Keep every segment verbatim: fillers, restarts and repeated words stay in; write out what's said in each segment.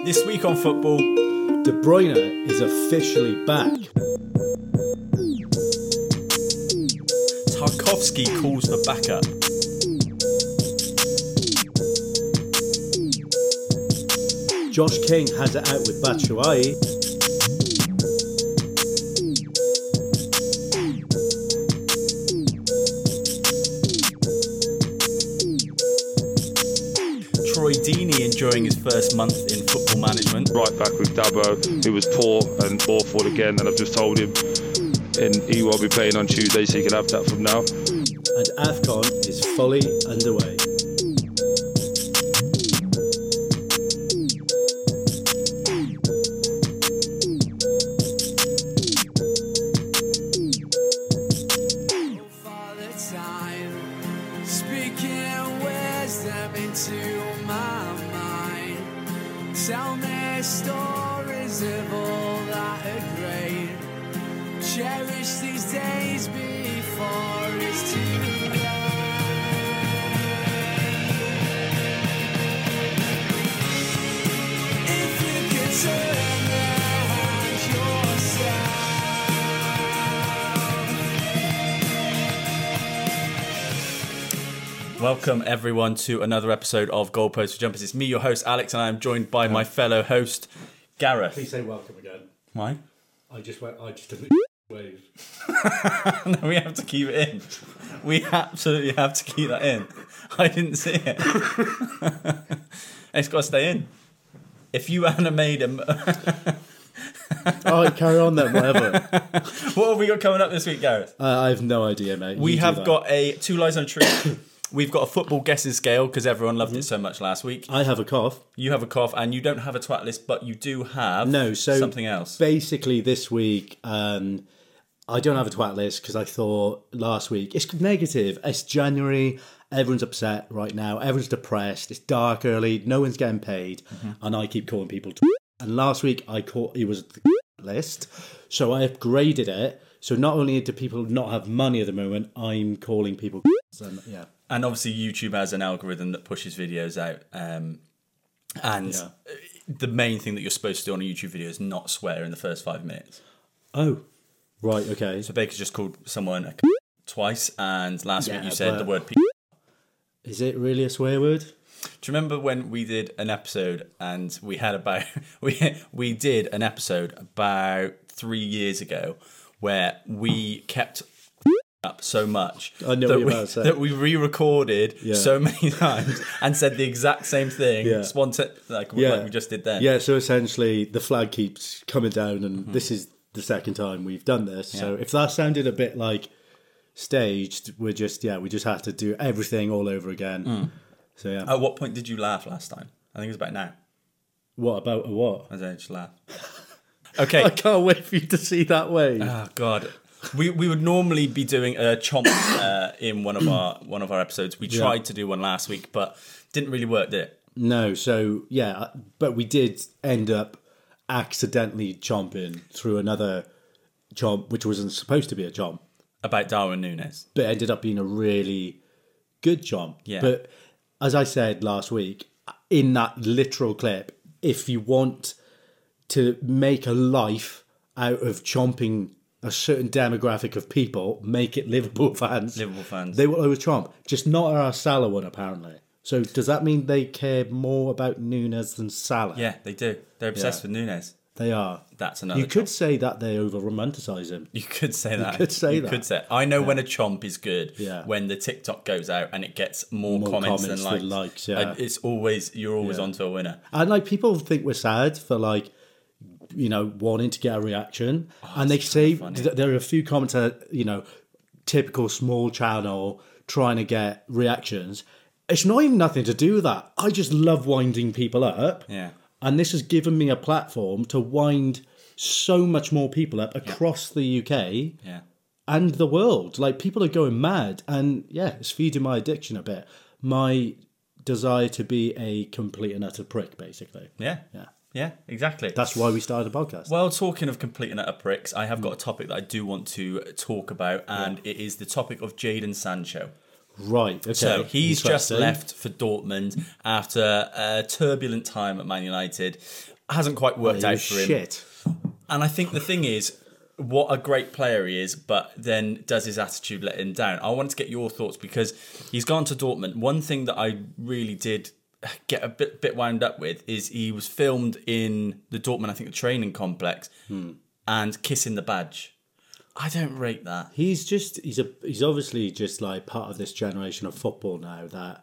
This week on football, De Bruyne is officially back. Tarkowski calls for backup. Josh King has it out with Batshuayi. Troy Deeney enjoying his first month in football management. Right back with Dabo, who was poor and awful again, and I've just told him and he will be playing on Tuesday, so he can have that from now. And AFCON is fully underway. Tell me stories of all that are great. Cherish these days before it's too late. If you could turn around yourself. Welcome everyone to another episode of Goalposts for Jumpers. It's me, your host Alex, and I am joined by my fellow host Gareth. Please say welcome again. Why? I just went. I just didn't wave. No, we have to keep it in. We absolutely have to keep that in. I didn't see it. It's got to stay in. If you hadn't made him. All right, carry on then. Whatever. What have we got coming up this week, Gareth? Uh, I have no idea, mate. We You do have that. got a two lies on a tree. We've got a football guessing scale because everyone loved mm-hmm. it so much last week. I have a cough. You have a cough, and you don't have a twat list, but you do have no, so something else. Basically, this week, um, I don't have a twat list because I thought last week it's negative. It's January. Everyone's upset right now. Everyone's depressed. It's dark early. No one's getting paid, mm-hmm. and I keep calling people. To and last week, I caught it was the list, so I upgraded it. So not only do people not have money at the moment, I'm calling people. And, yeah. And obviously YouTube has an algorithm that pushes videos out. Um, and yeah. the main thing that you're supposed to do on a YouTube video is not swear in the first five minutes. Oh, right, okay. So Baker just called someone a twice, and last yeah, week you said the word p. Is it really a swear word? Do you remember when we did an episode and we had about we we did an episode about three years ago where we kept up so much I know that, what you're we, about to say. that we re-recorded yeah. so many times and said the exact same thing, yeah. spontan- like, yeah. like we just did then. Yeah, so essentially the flag keeps coming down, and mm-hmm. this is the second time we've done this. Yeah. So if that sounded a bit like staged, we're just yeah, we just have to do everything all over again. Mm. So yeah. At what point did you laugh last time? I think it was about now. What about a what? I don't just laugh. Okay. I can't wait for you to see that wave. Oh God. We we would normally be doing a chomp uh, in one of our one of our episodes. We tried yeah. to do one last week, but didn't really work, did it? No. So yeah, but we did end up accidentally chomping through another chomp, which wasn't supposed to be a chomp, about Darwin Núñez, but ended up being a really good chomp. Yeah. But as I said last week, in that literal clip, if you want to make a life out of chomping a certain demographic of people, make it Liverpool fans. Liverpool fans. They will always chomp. Just not our Salah one, apparently. So does that mean they care more about Núñez than Salah? Yeah, they do. They're obsessed yeah. with Núñez. They are. That's another You chomp. could say that they over-romanticize him. You could say that. You could say you that. Could say. I know yeah. when a chomp is good. Yeah. When the TikTok goes out and it gets more, more comments, comments than likes. Than likes yeah. It's always, you're always yeah. onto a winner. And like people think we're sad for like, you know, wanting to get a reaction. Oh, and they say funny. th- there are a few comments that, you know, typical small channel trying to get reactions. It's not even nothing to do with that. I just love winding people up. Yeah. And this has given me a platform to wind so much more people up across yeah. the U K yeah. and the world. Like, people are going mad. And, yeah, it's feeding my addiction a bit. My desire to be a complete and utter prick, basically. Yeah. Yeah. Yeah, exactly. That's why we started a podcast. Well, talking of complete and utter pricks, I have got a topic that I do want to talk about, and yeah. it is the topic of Jadon Sancho. Right, okay. So he's just left for Dortmund after a turbulent time at Man United. hasn't quite worked Oh, out for him. shit. And I think the thing is, what a great player he is, but then does his attitude let him down? I wanted to get your thoughts because he's gone to Dortmund. One thing that I really did get a bit bit wound up with is he was filmed in the Dortmund, I think, the training complex, Hmm. and kissing the badge. I don't rate that. He's just he's a he's obviously just like part of this generation of football now that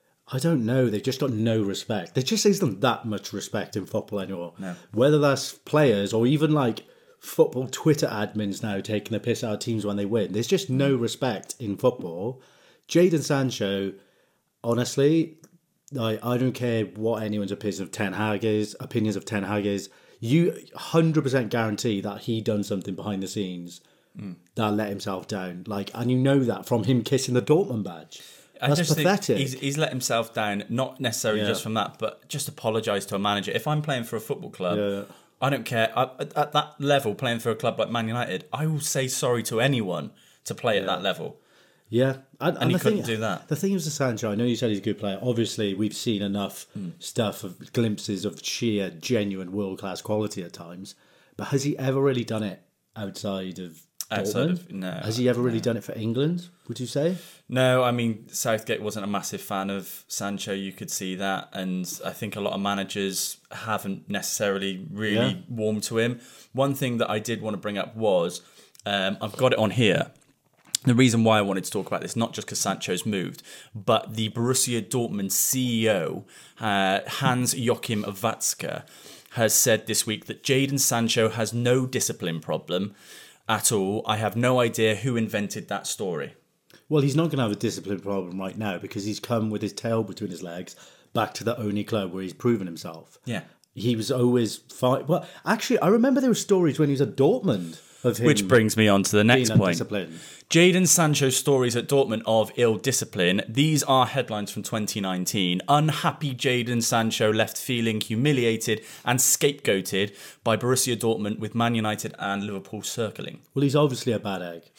I don't know, they've just got no respect. There just isn't that much respect in football anymore. No. Whether that's players or even like football Twitter admins now taking the piss out of teams when they win. There's just no respect in football. Jadon Sancho, honestly, I I don't care what anyone's opinions of Ten Hag is, opinions of Ten Hag is. You one hundred percent guarantee that he done something behind the scenes mm. that let himself down. Like, and you know that from him kissing the Dortmund badge. I That's just pathetic. think he's, he's let himself down, not necessarily Yeah. just from that, but just apologise to a manager. If I'm playing for a football club, Yeah. I don't care. I, at, at that level, playing for a club like Man United, I will say sorry to anyone to play at that level. Yeah, and, and he the couldn't thing, do that. The thing is with Sancho, I know you said he's a good player. Obviously, we've seen enough Hmm. stuff of glimpses of sheer, genuine, world class quality at times. But has he ever really done it outside of Outside Dortmund? of- no, Has he ever really done it for England? Would you say? No, I mean, Southgate wasn't a massive fan of Sancho, you could see that. And I think a lot of managers haven't necessarily really Yeah. warmed to him. One thing that I did want to bring up was, um, I've got it on here. The reason why I wanted to talk about this, not just because Sancho's moved, but the Borussia Dortmund C E O, uh, Hans-Joachim Watzke, has said this week that Jadon Sancho has no discipline problem at all. I have no idea who invented that story. Well, he's not going to have a discipline problem right now because he's come with his tail between his legs back to the only club where he's proven himself. Yeah. He was always fine. Well, actually, I remember there were stories when he was at Dortmund of him Which brings me on to the next being point. undisciplined. Jadon Sancho's stories at Dortmund of ill discipline. These are headlines from twenty nineteen. Unhappy Jadon Sancho left feeling humiliated and scapegoated by Borussia Dortmund, with Man United and Liverpool circling. Well, he's obviously a bad egg.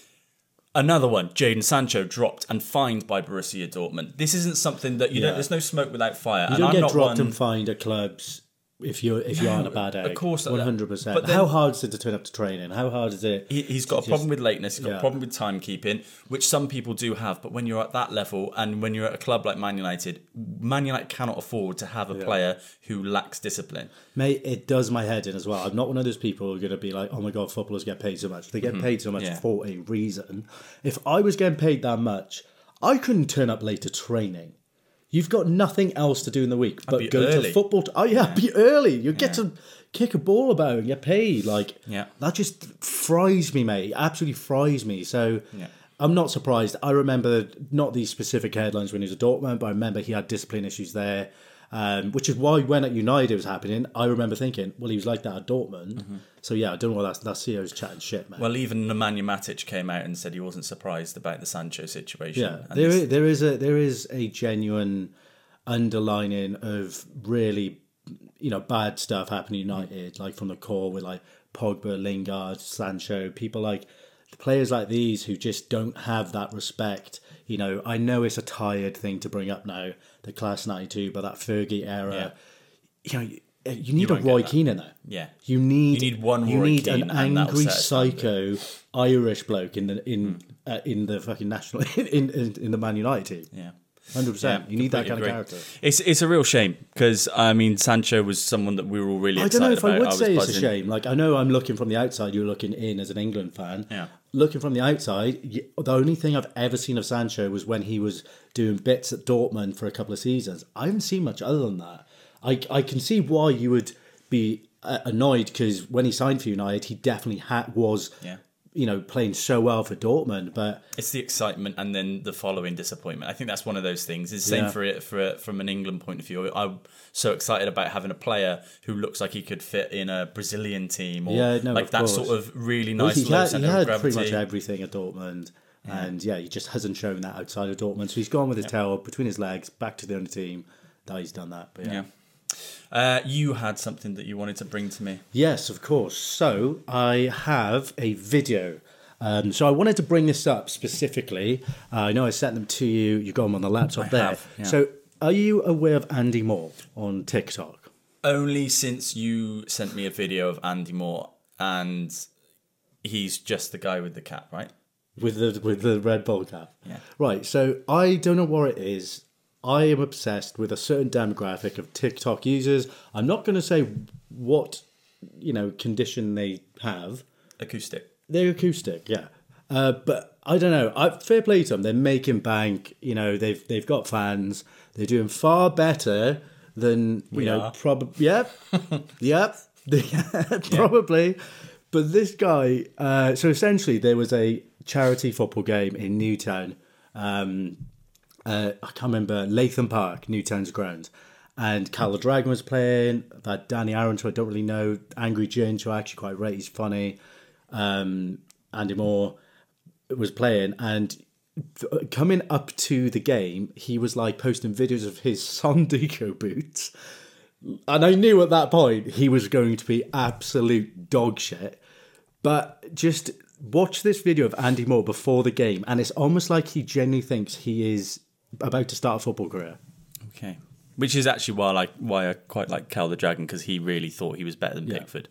Another one, Jadon Sancho dropped and fined by Borussia Dortmund. This isn't something that you Yeah. don't. There's no smoke without fire. You and don't I'm get not dropped one, and fined at clubs if you're if you aren't a bad egg. of course, one hundred percent. but then- How hard is it to turn up to training? How hard is it? He, he's got a to problem just- with lateness. He's got yeah. a problem with timekeeping, which some people do have. But when you're at that level, and when you're at a club like Man United, Man United cannot afford to have a player who lacks discipline. Mate, it does my head in as well. I'm not one of those people who are going to be like, oh my God, footballers get paid so much. They get paid so much Yeah. for a reason. If I was getting paid that much, I couldn't turn up late to training. You've got nothing else to do in the week but be go early. to football. T- oh yeah, be early. You get to kick a ball about and get paid. Like Yeah. that just fries me, mate. Absolutely fries me. So Yeah. I'm not surprised. I remember not these specific headlines when he was at Dortmund, but I remember he had discipline issues there, um, which is why when at United it was happening, I remember thinking, well, he was like that at Dortmund. So yeah, I don't know what that's, that C E O's chatting shit, man. Well, even Nemanja Matic came out and said he wasn't surprised about the Sancho situation. Yeah, And there this- is, there is a there is a genuine underlining of really, you know, bad stuff happening at United, like from the core with like Pogba, Lingard, Sancho, people like players like these who just don't have that respect. You know, I know it's a tired thing to bring up now, the Class ninety-two, but that Fergie era, you know, you need a won't get Roy that. Keane in there. Yeah. You need You need one You Roy need Keane an and that'll angry set a standard. psycho Irish bloke in the in uh, in the fucking national in, in in the Man United team. Yeah. Hundred percent. Yeah, You need that kind completely of agree. character. It's it's a real shame because I mean Sancho was someone that we were all really I excited don't know if about. I would was say it's a buzzing. shame. Like I know I'm looking from the outside. You're looking in as an England fan. Yeah. Looking from the outside, y- the only thing I've ever seen of Sancho was when he was doing bits at Dortmund for a couple of seasons. I haven't seen much other than that. I I can see why you would be uh, annoyed because when he signed for United, he definitely ha- was, Yeah. you know, playing so well for Dortmund. But It's the excitement and then the following disappointment. I think that's one of those things. It's the same Yeah. for it for from an England point of view. I'm so excited about having a player who looks like he could fit in a Brazilian team or Yeah, no, like of that course. sort of really Well, nice he low had, he centre of had gravity. pretty much everything at Dortmund. And yeah, he just hasn't shown that outside of Dortmund. So he's gone with his tail between his legs, back to the only team. That he's done that. But yeah. Yeah. Uh, you had something that you wanted to bring to me. Yes, of course. So I have a video. Um, so I wanted to bring this up specifically. Uh, I know I sent them to you. You got them on the laptop I there. have, yeah. So are you aware of Andy Moore on TikTok? Only since you sent me a video of Andy Moore, and he's just the guy with the cap, right? With the with the red ball cap. Yeah. Right, so I don't know what it is. I am obsessed with a certain demographic of TikTok users. I'm not going to say what, you know, condition they have. Acoustic. They're acoustic, yeah. Uh, but I don't know. I, fair play to them. They're making bank. You know, they've they've got fans. They're doing far better than you We know. are. Probably, yep, yep, yeah, probably. But this guy. Uh, so essentially, there was a charity football game in Newtown. Um, uh, I can't remember Latham Park, Newtown's ground. And Cal the Dragon was playing. That Danny Aaron, who I don't really know. Angry Ginge, who I actually quite rate. He's funny. Um, Andy Moore was playing, and th- coming up to the game, he was like posting videos of his Sondico boots, and I knew at that point he was going to be absolute dog shit. But just watch this video of Andy Moore before the game, and it's almost like he genuinely thinks he is about to start a football career. Okay. Which is actually why I like why I quite like Cal the Dragon, because he really thought he was better than Yeah. Pickford.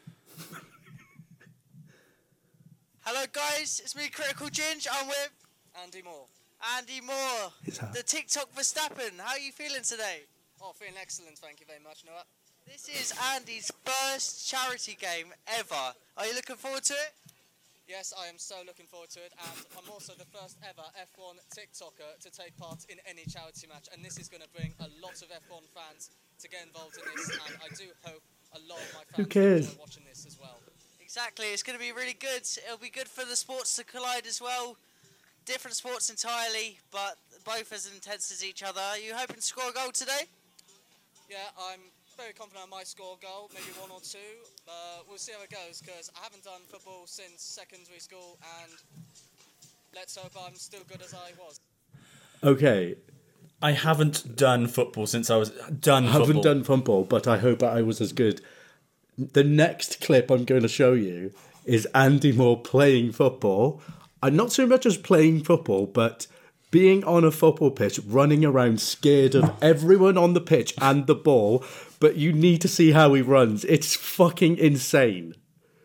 Hello guys, it's me, Critical Ginge. I'm with Andy Moore. Andy Moore, the TikTok Verstappen. How are you feeling today? Oh, feeling excellent, thank you very much, Noah. This is Andy's first charity game ever. Are you looking forward to it? Yes, I am so looking forward to it, and I'm also the first ever F one TikToker to take part in any charity match, and this is going to bring a lot of F one fans to get involved in this, and I do hope a lot of my fans cares? enjoy watching this as well. Exactly, it's going to be really good. It'll be good for the sports to collide as well. Different sports entirely, but both as intense as each other. Are you hoping to score a goal today? Yeah, I'm very confident I might score a goal, maybe one or two. Uh, we'll see how it goes, because I haven't done football since secondary school, and let's hope I'm still good as I was. Okay, I haven't done football since I was done I haven't football. done football, but I hope I was as good. The next clip I'm going to show you is Andy Moore playing football. And not so much as playing football, but being on a football pitch, running around scared of everyone on the pitch and the ball. But you need to see how he runs. It's fucking insane.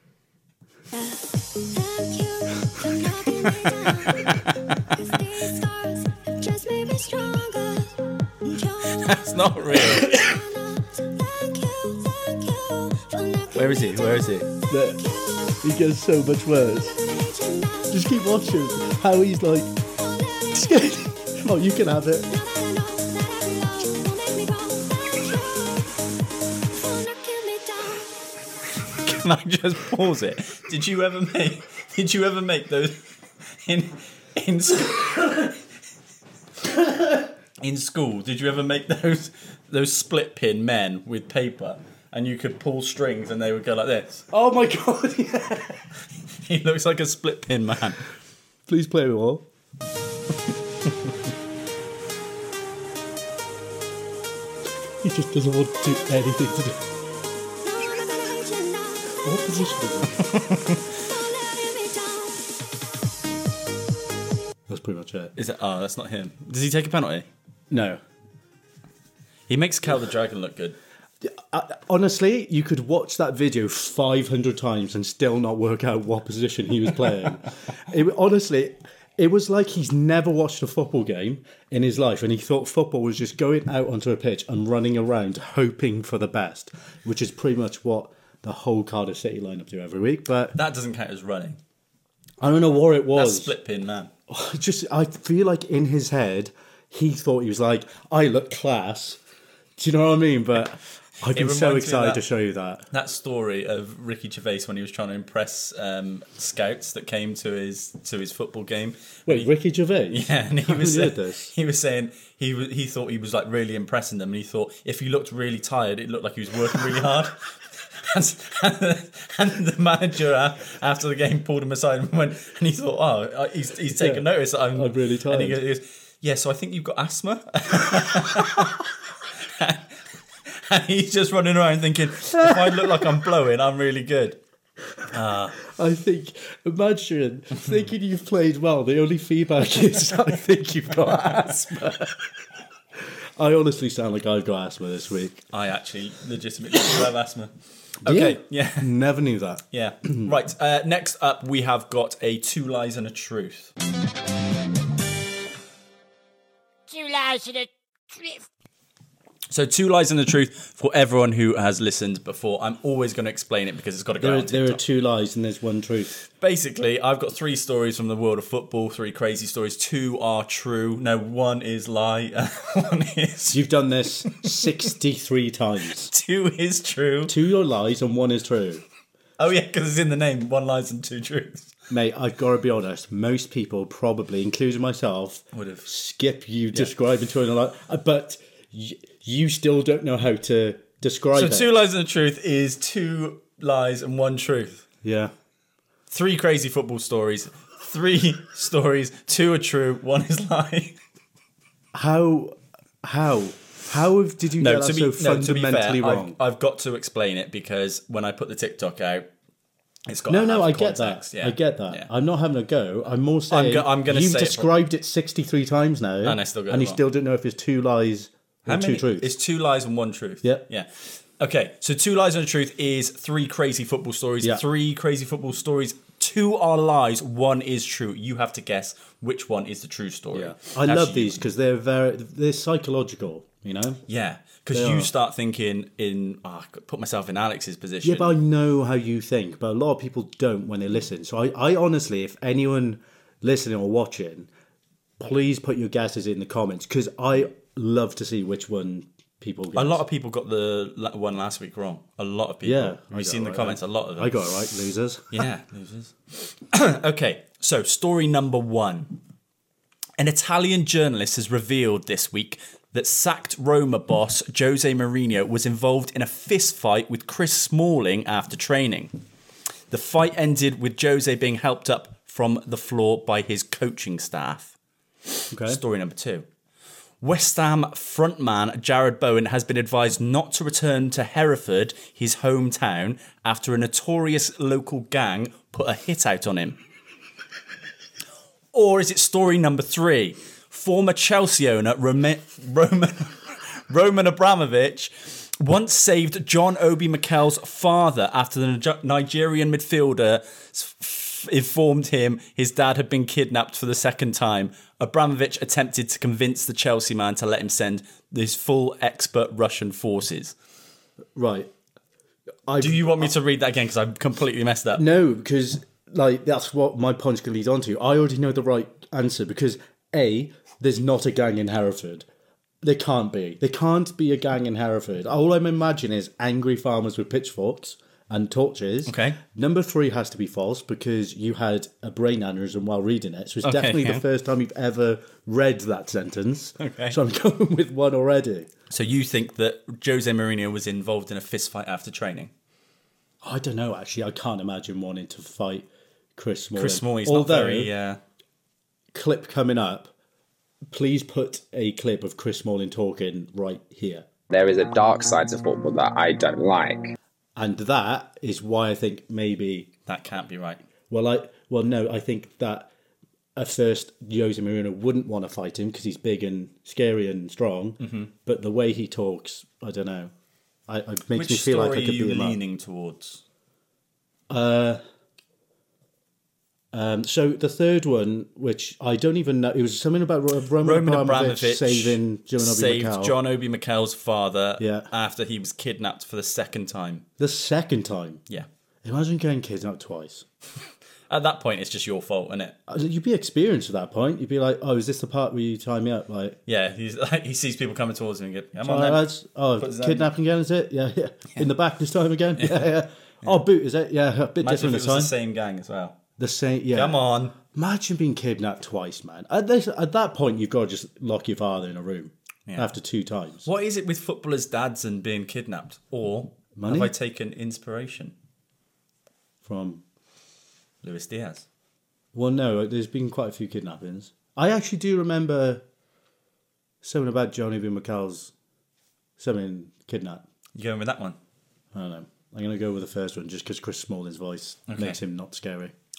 That's not real. Where is he? Where is he? That he gets so much worse. Just keep watching how he's like scared. Oh, you can have it. Can I just pause it? Did you ever make? Did you ever make those in in school? In school, did you ever make those those split pin men with paper, and you could pull strings and they would go like this? Oh my god! Yeah. He looks like a split pin man. Please play with all. He just doesn't want to do anything to do. What position is it? That's pretty much it. Is it? Oh, that's not him. Does he take a penalty? No. He makes Cal the Dragon look good. Uh, honestly, you could watch that video five hundred times and still not work out what position he was playing. it, honestly, it was like he's never watched a football game in his life, and he thought football was just going out onto a pitch and running around hoping for the best, which is pretty much what the whole Cardiff City lineup do every week. But That doesn't count as running. I don't know what it That's was. split pin man. Just, I feel like in his head, he thought he was like, I look class. Do you know what I mean? But I've been so reminds me of excited that- to show you that. That story of Ricky Gervais when he was trying to impress um, scouts that came to his to his football game. Wait, Ricky Gervais? Yeah, and he I was haven't saying, heard this. he was saying he was, he thought he was like really impressing them, and he thought if he looked really tired, it looked like he was working really hard. and, and the manager uh, after the game pulled him aside and went, and he thought, oh, he's he's taken Yeah, notice that I'm, I'm really tired. And he goes, yeah, so I think you've got asthma. And he's just running around thinking, if I look like I'm blowing, I'm really good. Uh, I think, imagine thinking you've played well. The only feedback is, I think you've got asthma. I honestly sound like I've got asthma this week. I actually legitimately do have asthma. Okay, You? yeah. Never knew that. Yeah. Right, uh, next up we have got a Two Lies and a Truth. Two lies and a truth. So Two Lies and a Truth, for everyone who has listened before, I'm always going to explain it because it's got to go There, out are, on there are TikTok. two lies and there's one truth. Basically, I've got three stories from the world of football, three crazy stories. Two are true. No, one is lie. one is... You've done this sixty-three times. Two is true. Two are lies and one is true. Oh, yeah, because it's in the name. One lies and two truths. Mate, I've got to be honest. Most people, probably, including myself, Would have. skip you describing two and a lie. Uh, But y- you still don't know how to describe So it. Two Lies and a Truth is two lies and one truth. Yeah. Three crazy football stories. Three stories. Two are true. One is lie. How? How? How did you No, get to that be, so no, to be fundamentally fair, wrong? I've, I've got to explain it because when I put the TikTok out, it's got No, to no, have I get context. that. Yeah. I get that. Yeah. I'm not having a go. I'm more saying go- I'm gonna you've say it described it sixty-three times now, And I still get and it you wrong. still don't know if it's two lies or How two many? truths. It's two lies and one truth. Yeah. Yeah. Okay, so Two Lies and a Truth is three crazy football stories. Yeah. Three crazy football stories. Two are lies. One is true. You have to guess which one is the true story. Yeah. I That's love you. these because they're very they're psychological. You know. Yeah, because They you are. start thinking in. Oh, I could put myself in Alex's position. Yeah, but I know how you think, but a lot of people don't when they listen. So I, I honestly, if anyone listening or watching, please put your guesses in the comments because I love to see which one people guess. A lot of people got the la- one last week wrong. A lot of people. Yeah, Have I you got seen it the right, comments? yeah. A lot of them. I got it right, losers. Yeah, losers. Okay, so story number one. An Italian journalist has revealed this week that sacked Roma boss Jose Mourinho was involved in a fist fight with Chris Smalling after training. The fight ended with Jose being helped up from the floor by his coaching staff. Okay. Story number two. West Ham frontman Jared Bowen has been advised not to return to Hereford, his hometown, after a notorious local gang put a hit out on him. Or is it story number three? Former Chelsea owner Roman, Roman, Roman Abramovich once saved John Obi Mikel's father after the Niger- Nigerian midfielder f- informed him his dad had been kidnapped for the second time. Abramovich attempted to convince the Chelsea man to let him send his full expert Russian forces. Right. I, Do you want me to read that again? Because I've completely messed up. No, because like that's what my point's going to lead on to. I already know the right answer because A, there's not a gang in Hereford. There can't be. There can't be a gang in Hereford. All I'm imagining is angry farmers with pitchforks and torches. Okay. Number three has to be false because you had a brain aneurysm while reading it. So it's Okay, definitely yeah. the first time you've ever read that sentence. Okay. So I'm going with one already. So you think that Jose Mourinho was involved in a fist fight after training? I don't know, actually. I can't imagine wanting to fight Chris Smalling. Chris Smalling's Although, not very... Uh, clip coming up, please put a clip of Chris Smalling talking right here. There is a dark side to football that I don't like. And that is why I think maybe, that can't be right. well, I well no, I think that at first Jose Mourinho wouldn't want to fight him because he's big and scary and strong. Mm-hmm. But the way he talks, I don't know, I, it makes Which me feel story like I are could you beat him up. leaning towards? Uh, um, so the third one, which I don't even know, it was something about Ro- Roman, Roman Abramovich, Abramovich saving John Obi saved Mikel. John Obi Mikel's father Yeah. after he was kidnapped for the second time. The second time. Yeah. Imagine getting kidnapped twice. At that point, it's just your fault, isn't it? Uh, You'd be experienced at that point. You'd be like, "Oh, is this the part where you tie me up?" Like, Yeah, he's like, he sees people coming towards him and get, come "All on right, then. lads. Oh, Put his hand- kidnapping again, is it? Yeah, yeah. In the back this time again. Yeah, yeah. Oh, boot is it? Yeah, a bit Imagine if different it this was time. the same gang as well. The same. Yeah. Come on. Imagine being kidnapped twice, man. At this, at that point, you've got to just lock your father in a room Yeah. after two times. What is it with footballers' dads and being kidnapped? Or Money? have I taken inspiration? From Luis Diaz. well, no, there's been quite a few kidnappings. I actually do remember something about John Obi Mikel's something kidnapped. You going with that one? I don't know. I'm going to go with the first one just because Chris Smalling's voice Okay. makes him not scary.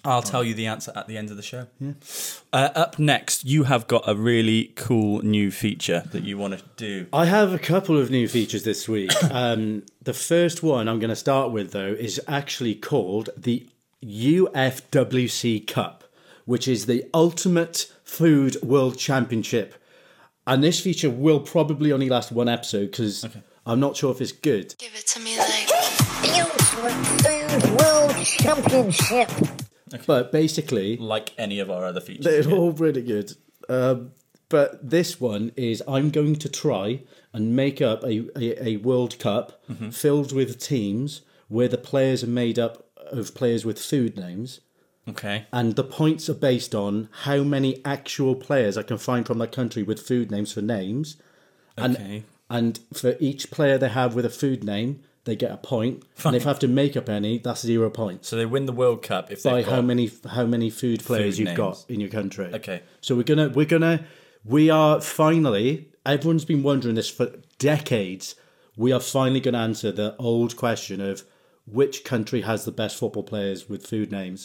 I'll tell you the answer at the end of the show. Yeah. Uh, up next, you have got a really cool new feature that you want to do. I have a couple of new features this week. um, the first one I'm going to start with, though, is actually called the U F W C Cup, which is the Ultimate Food World Championship. And this feature will probably only last one episode because okay. I'm not sure if it's good. Give it to me like the Ultimate Food World Championship. Okay. But basically... Like any of our other features. They're yeah. all really good. Um, but this one is I'm going to try and make up a, a, a World Cup mm-hmm. filled with teams where the players are made up of players with food names. Okay. And the points are based on how many actual players I can find from that country with food names for names. And, okay. And for each player they have with a food name... They get a point, Fine. And if I have to make up any, that's zero points. So they win the World Cup if by got how many how many food players food you've names. got in your country. Okay. So we're gonna we're gonna we are finally. Everyone's been wondering this for decades. We are finally going to answer the old question of which country has the best football players with food names.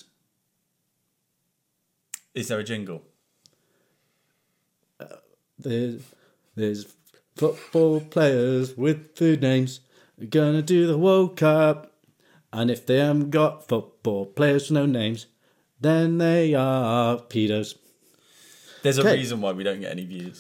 Is there a jingle? Uh, there's there's football players with food names. We're gonna do the World Cup, and if they haven't got football players with no names, then they are pedos. There's a okay. reason why we don't get any views.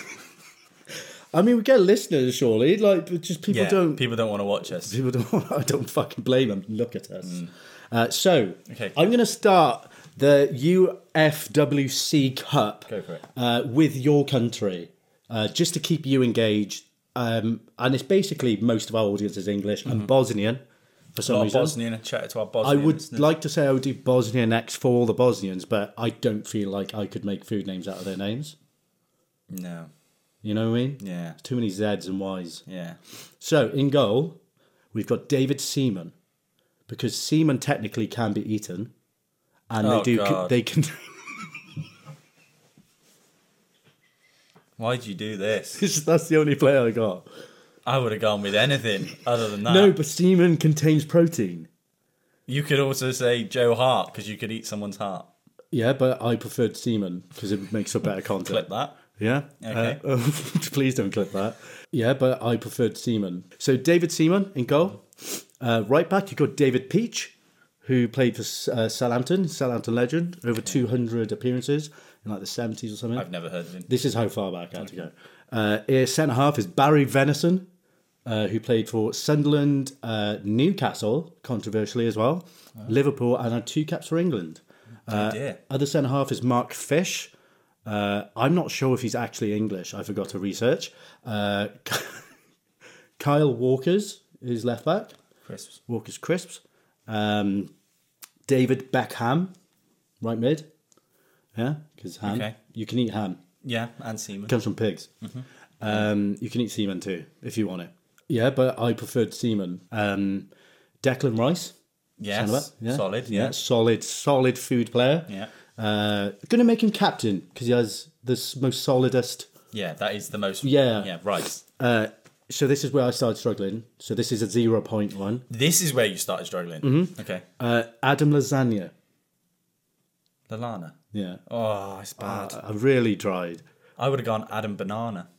I mean, we get listeners, surely. Like, but just people yeah, don't. People don't want to watch us. People don't. I don't fucking blame them. Look at us. Mm. Uh, so, okay. I'm gonna start the U F W C Cup Go for it. Uh, with your country, uh, just to keep you engaged. Um, and it's basically most of our audience is English and mm-hmm. Bosnian for some Not reason. Bosnian, chat it to our Bosnian I would listeners. like to say I would do Bosnia next for all the Bosnians, but I don't feel like I could make food names out of their names. No. You know what I mean? Yeah. Too many Z's and Y's. Yeah. So, in goal, we've got David Seaman, because seaman technically can be eaten, and oh, they do. God. They can. Why'd you do this? That's the only player I got. I would have gone with anything other than that. No, but semen contains protein. You could also say Joe Hart, because you could eat someone's heart. Yeah, but I preferred semen, because it makes for better content. Clip that. Yeah? Okay. Uh, please don't clip that. Yeah, but I preferred Seaman. So David Seaman in goal. Uh, right back, you've got David Peach, who played for uh, Southampton, Southampton legend, over two hundred appearances in like the seventies or something. I've never heard of him. This is how far back I had to go. Uh, centre half is Barry Venison, uh, who played for Sunderland, uh, Newcastle, controversially as well, oh. Liverpool, and had two caps for England. Uh, oh dear. Other centre half is Mark Fish. Uh, I'm not sure if he's actually English. I forgot to research. Uh, Kyle Walker's is left back. Crisps. Walker's Crisps. Um, David Beckham, right mid. Yeah, because ham. Okay. You can eat ham. Yeah, and semen. It comes from pigs. Mm-hmm. Um, you can eat semen too, if you want it. Yeah, but I preferred semen. Um, Declan Rice. Yes, yeah. solid. Yeah. yeah, solid, solid food player. Yeah. Uh, going to make him captain because he has the most solidest. Yeah, that is the most. Yeah. Yeah, Rice. Uh, so this is where I started struggling. So this is a zero point one. This is where you started struggling. Mm-hmm. Okay. Uh, Adam Lasagna. Lalana. Yeah. Oh, it's bad. Uh, I really tried. I would have gone Adam Banana.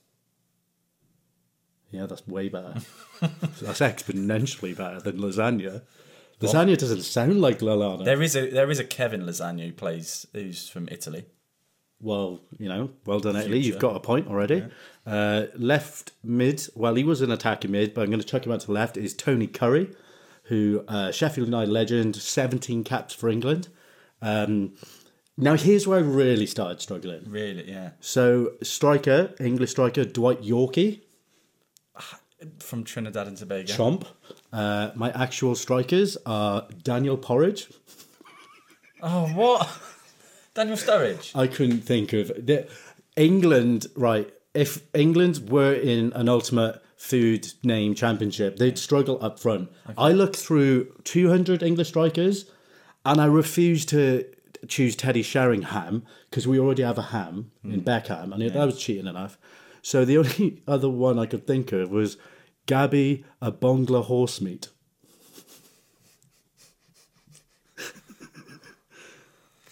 Yeah, that's way better. That's exponentially better than lasagna. Lasagna what? Doesn't sound like Lalana. There is a there is a Kevin Lasagna who plays who's from Italy. Well, you know, well done, Italy. Future. You've got a point already. Yeah. Uh, left mid. Well, he was an attacking mid, but I'm going to chuck him out to the left. Is Tony Curry, who uh, Sheffield United legend, seventeen caps for England. Um, now here's where I really started struggling. Really, yeah. So striker, English striker Dwight Yorkie. From Trinidad and Tobago. Chomp. Uh, my actual strikers are Daniel Porridge. Oh, what? Daniel Sturridge? I couldn't think of... The, England, right, if England were in an ultimate food name championship, they'd struggle up front. Okay. I looked through two hundred English strikers and I refused to choose Teddy Sheringham because we already have a ham mm. in Beckham and yeah. that was cheating enough. So the only other one I could think of was Gabby a Bongla Horsemeat.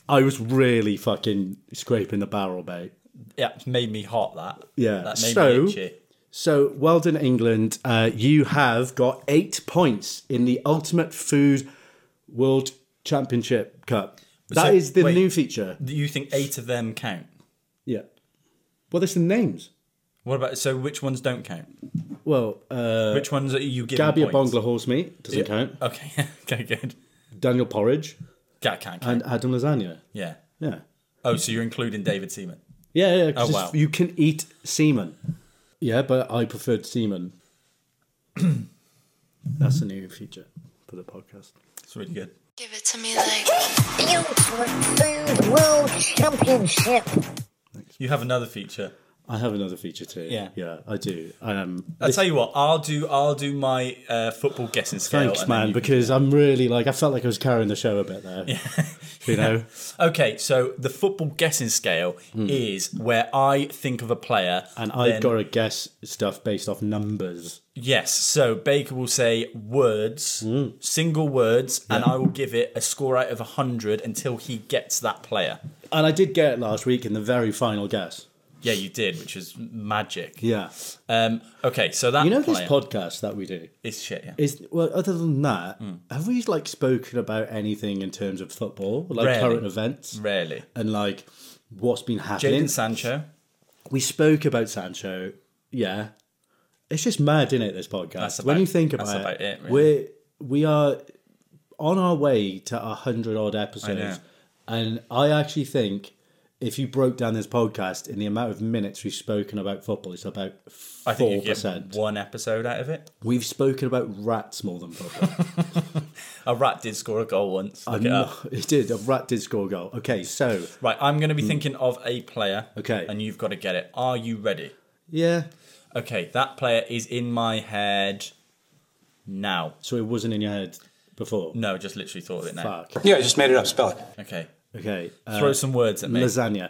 I was really fucking scraping the barrel, mate. Yeah, it made me hot, that. Yeah. That made So- me itchy. So, well done, England. Uh, you have got eight points in the Ultimate Food World Championship Cup. That So, is the wait. new feature. Do you think eight of them count? Yeah. Well, there's the names. What about, so which ones don't count? Well, uh, Which ones are you giving Gabby points? Bongla horse meat doesn't Yeah. count. Okay, okay, good. Daniel Porridge That can't count. and Adam Lasagna. yeah. Yeah. Oh, so you're including David Seaman? Yeah, yeah. 'cause Oh, it's- wow. You can eat semen. Yeah, but I preferred semen. That's a new feature for the podcast. It's really good. Give it to me like the Ultimate Food World Championship. You have another feature. I have another feature too. Yeah. Yeah, I do. Um, I'll tell you what. I'll do. I'll do my uh, football guessing scale. Thanks, and then man, you can- because I'm really like I felt like I was carrying the show a bit there. You know, Okay, so the football guessing scale is where I think of a player, and I've then- got to guess stuff based off numbers. Yes, so Baker will say words, single words, and I will give it a score out of one hundred until he gets that player. And I did get it last week in the very final guess. Yeah, you did, which is magic. Yeah. Um, okay, so that You know player this podcast that we do is shit, yeah. is well. Other than that, Hmm. have we like spoken about anything in terms of football, like Rarely. current events, Rarely. and like what's been happening? Jadon Sancho. We spoke about Sancho. Yeah, it's just mad, isn't it? This podcast. That's when about- you think that's about, about it, it, really. we're we are on our way to a hundred odd I know. episodes, and I actually think if you broke down this podcast in the amount of minutes we've spoken about football, it's about I think four you get percent. one episode out of it. We've spoken about rats more than football. A rat did score a goal once. Look it No, up. it did. A rat did score a goal. Okay, so Right, I'm going to be thinking of a player. Okay. And you've got to get it. Are you ready? yeah, Okay, that player is in my head now. so it wasn't in your head before. No, just literally thought of it now. Fuck. Yeah, I just made it up. Spell it. Okay. Okay, uh, Throw some words at me. lasagna,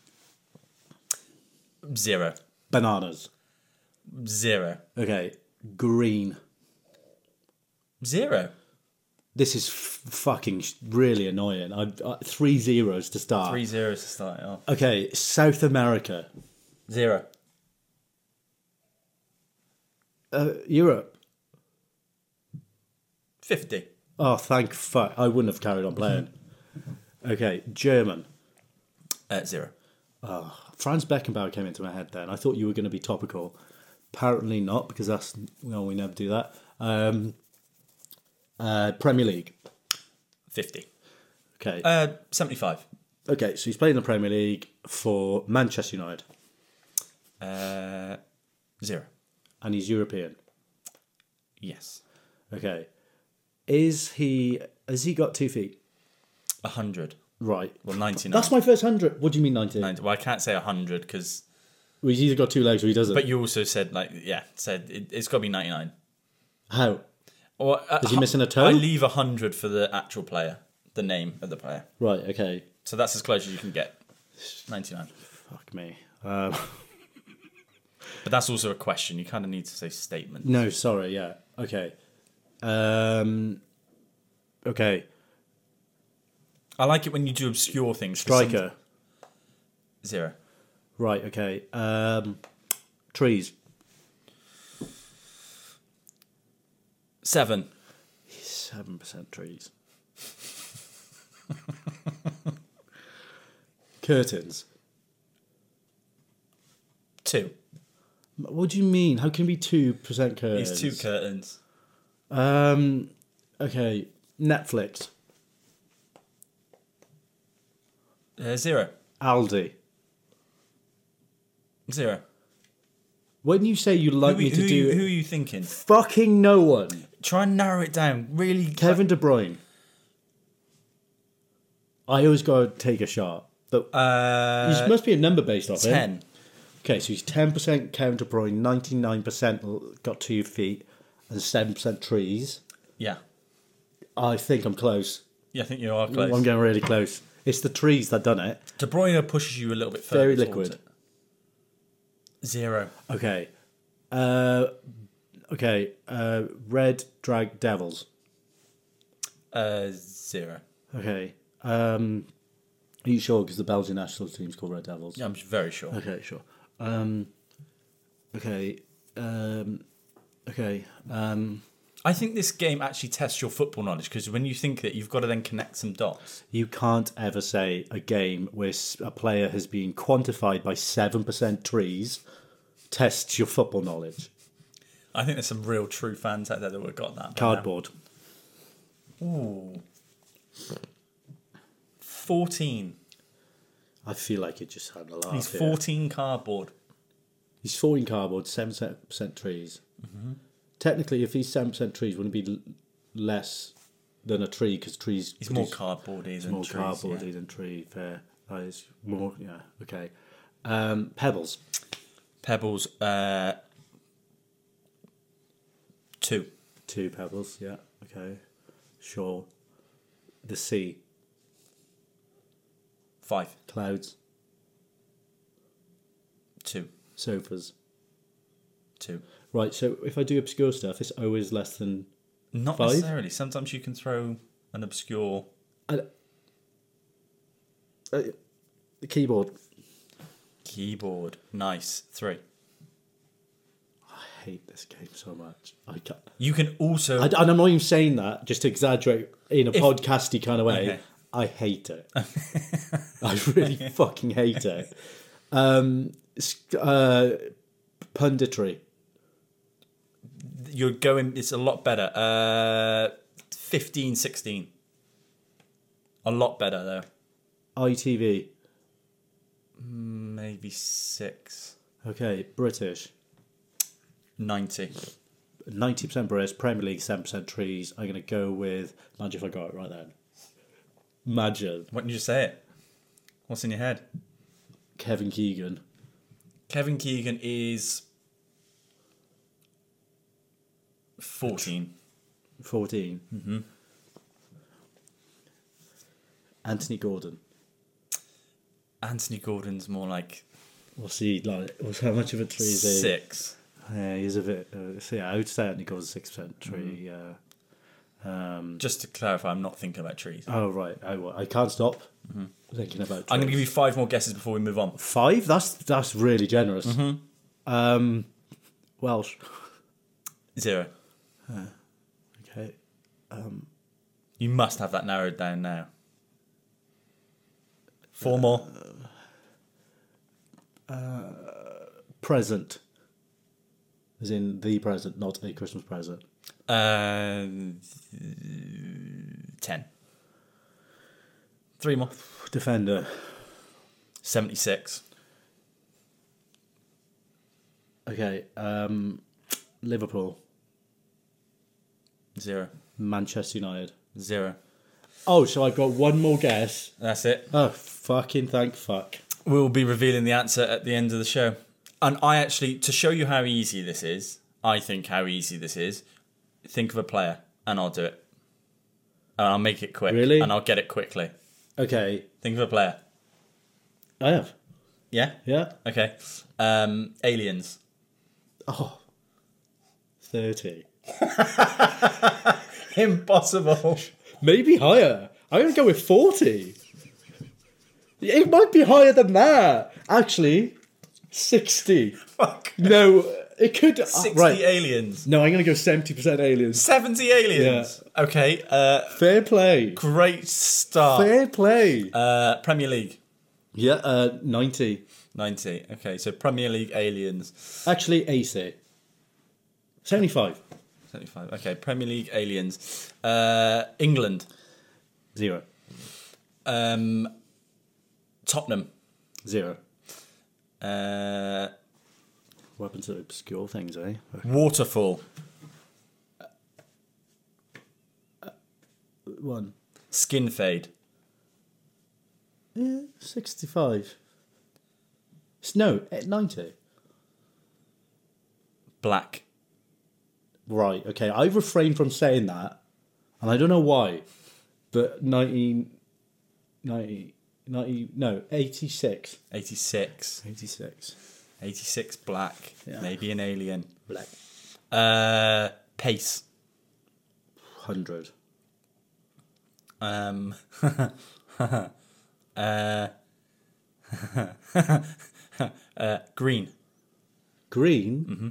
Zero. bananas. Zero. Okay, green. Zero. This is f- fucking sh- really annoying. I, uh, three zeros to start. Three zeros to start it off. Okay, South America, Zero. uh, Europe. Fifty. Oh, thank fuck! I wouldn't have carried on playing. Okay, German. Uh, zero. Franz Beckenbauer came into my head then. I thought you were going to be topical. Apparently not, because that's well, we never do that. Um, uh, Premier League. Fifty. Okay. Uh, seventy-five. okay, so he's playing the Premier League for Manchester United, Uh, zero. and he's European. Yes. Okay. Is he? Has he got two feet? A hundred. Right. Well, ninety-nine. That's my first hundred. What do you mean ninety? ninety. Well, I can't say a hundred because. Well, he's either got two legs or he doesn't. But you also said like yeah, said it, it's got to be ninety-nine. How? Or uh, Is he missing a toe? I leave a hundred for the actual player, the name of the player. Right. Okay. So that's as close as you can get. ninety-nine. Fuck me. Um, But that's also a question. You kind of need to say statement. no, sorry. Yeah. Okay. Um. Okay. I like it when you do obscure things. 'cause some- Striker. Zero. Right. Okay. Um. Trees. Seven. Seven percent trees. Curtains. Two. What do you mean? How can it be two percent curtains? It's two curtains. Um. Okay. Netflix. Uh, zero. Aldi. Zero. When you say you like who, me to who, do who are you thinking? fucking no one. Try and narrow it down. Really. Kevin De Bruyne. I always got to take a shot. But Uh, there must be a number based off it. ten. Okay, so he's ten percent Kevin De Bruyne, ninety-nine percent got two feet, and seven percent trees. Yeah. I think I'm close. Yeah, I think you are close. I'm getting really close. It's the trees that done it. De Bruyne pushes you a little bit further. Very towards liquid. it. Zero. Okay. Uh, okay. Uh, Red Drag Devils. Uh, zero. Okay. Um, Are you sure? Because the Belgian national team's called Red Devils. Yeah, I'm very sure. Okay, sure. Um, okay. Um, okay. Um, I think this game actually tests your football knowledge because when you think that, you've got to then connect some dots. you can't ever say a game where s- a player has been quantified by seven percent trees tests your football knowledge. I think there's some real true fans out there that would have got that. Cardboard. Ooh. fourteen. I feel like you just had a laugh. He's here. fourteen cardboard. He's fourteen cardboard, seven percent trees. Mm-hmm. Technically, if he's seven percent trees, wouldn't it be l- less than a tree? Because trees... He's more cardboardy than more trees. cardboardy yeah. than tree. Fair. That is more... Yeah, okay. Um, pebbles. Pebbles, uh, two. Two pebbles, yeah. Okay. Sure. The sea. Five. Clouds. Two. Sofas. Two. Right, so if I do obscure stuff, it's always less than Not five? necessarily. Sometimes you can throw an obscure... Uh, uh, the keyboard. Keyboard. Nice. Three. I hate this game so much. I can't. You can also... I, and I'm not even saying that just to exaggerate in a If- podcasty kind of way. Okay. I hate it. I really fucking hate it. Um, s- uh, punditry. You're going... It's a lot better. Uh, fifteen, sixteen. A lot better, though. I T V. Maybe six. Okay, British. ninety. ninety percent British, Premier League, seven percent trees. I'm going to go with... Imagine if I got it right then. Imagine. Why didn't you just say it? What's in your head? Kevin Keegan. Kevin Keegan is... fourteen. fourteen. Mm-hmm. Anthony Gordon. Anthony Gordon's more like... We'll see like, what's how much of a tree is he? Six. Yeah, he's a bit... Uh, so yeah, I would say Anthony Gordon's six percent tree. Mm-hmm. Uh, um, Just to clarify, I'm not thinking about trees. oh, right. I, I can't stop thinking about trees. I'm going to give you five more guesses before we move on. Five? That's that's really generous. Mm-hmm. Um, Welsh. Zero. Okay. Um, You must have that narrowed down now. Four more. present. As in the present, not a Christmas present. Uh, ten. Three more. Defender. seventy-six. Okay. Um, Liverpool. Zero. Manchester United. Zero. Oh, so I've got one more guess. That's it. Oh, fucking thank fuck. We'll be revealing the answer at the end of the show. And I actually, to show you how easy this is, I think how easy this is, think of a player and I'll do it. And I'll make it quick. Really? And I'll get it quickly. Okay. Think of a player. I have. Yeah? Yeah. Okay. Um, aliens. Oh. thirty. Impossible. Maybe higher. I'm going to go with forty. It might be higher than that. Actually, sixty. Fuck. No, it could... uh, sixty right. aliens. No, I'm going to go seventy percent aliens. seventy aliens. Okay. Uh, Fair play. great start. Fair play. Uh, Premier League. Yeah, uh, ninety. ninety. Okay, so Premier League aliens. Actually, A C. seventy-five. seventy-five. Okay, Premier League aliens. Uh, England. Zero. Um, Tottenham. Zero. Uh, What happened to obscure things, eh? Waterfall. One. Skin fade. Yeah, sixty-five. S- No, at ninety. Black. Right, okay. I refrained from saying that, and I don't know why, but ninety, ninety, ninety, no, eighty-six. eighty-six. eighty-six. eighty-six black. Yeah. Maybe an alien. Black. Uh, pace. one hundred. Um, Uh, uh, green. Green? Mm-hmm.